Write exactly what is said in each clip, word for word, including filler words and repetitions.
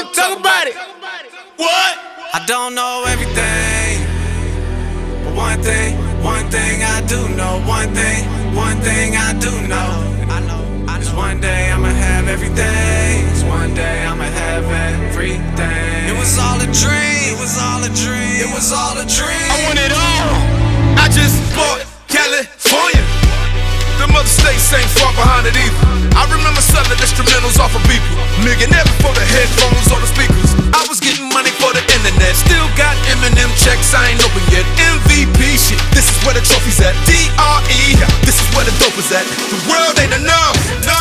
wanna talk about it. What? I don't know everything, but one thing, one thing I do know. One thing, one thing I do know. I know, I know. Is one day I'ma have everything. Is one day I'ma have everything. It was all a dream. It was all a dream. It was all a dream. I want it all. I just bought California. The mother states ain't far behind it either. I remember selling instrumentals off of people. Millionaire before the headphones or the speakers. I was getting money for the internet. Still got Eminem checks, I ain't open yet. M V P shit, this is where the trophy's at. D R E, this is where the dope is at. The world ain't enough, no.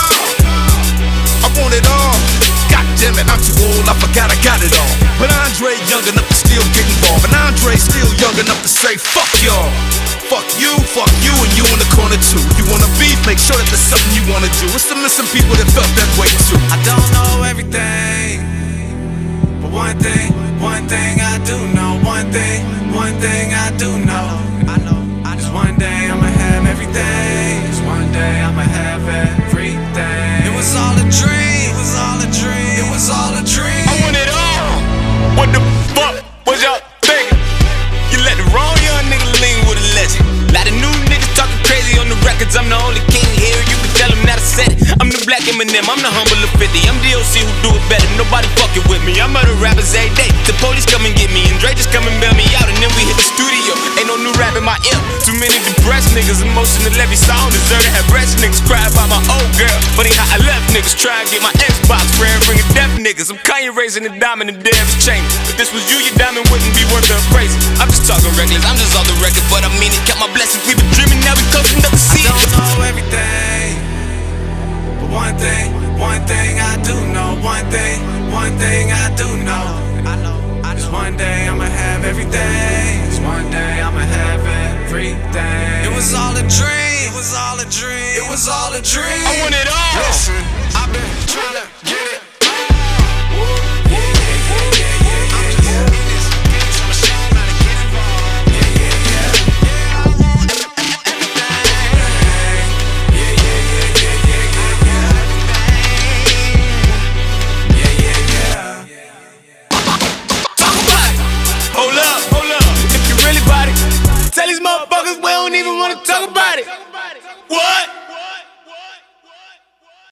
I want it all. God damn it, I'm too old, I forgot I got it all. But Andre young enough to still get involved. And Andre still young enough to say, fuck y'all. Fuck you, fuck you, and you in the corner too. You wanna beef, make sure that there's something you wanna do. It's the missing people that felt that way too. I don't know everything, but one thing, one thing I do know. One thing, one thing I do know. I know, I know. Is one day I'ma have everything. Is one day I'ma have everything. It was all a dream. It was all a dream. It was all a dream. I want it all. What the fuck was y'all thinking? You let the wrong young nigga lean with a legend. Lot of new niggas talking crazy on the records. I'm the only king here, you can tell them that I said it. I'm the black Eminem, I'm the humble of fifty. I'm D O C who do it better, nobody fucking with me. I murder rappers every day, the police come and get me. And Dre just come and bail me out, and then we hit the studio. Ain't no new rap in my ear. Too many depressed niggas, emotional every song. Deserve to have breast niggas cry about my old girl. Funny how I left niggas, try and get my Xbox friend, bringing deaf niggas. I'm Kanye raising the diamond in Davis chain. If this was you, your diamond wouldn't be worth the appraisal. I'm just talking reckless, I'm just off the record, but I mean it. Count my blessings, we been dreaming, now we close enough to see. I don't know everything, but one thing, one thing I do know. One thing, one thing I do know. I know, I know. Is one day I'ma have everything. Is one day I'ma have everything. It was all a dream. It was all a dream. It was all a dream. I want it all. Listen, I've been trying to get it. Yeah, yeah, yeah, yeah, yeah, yeah, yeah. In this game, so I'm trying to get involved. Yeah, yeah, yeah, yeah. Yeah, yeah, yeah, yeah, yeah, yeah, yeah. Yeah, yeah, yeah. Talk about it. Hold up, hold up. If you really bought it, tell these motherfuckers we don't even wanna talk about it. What?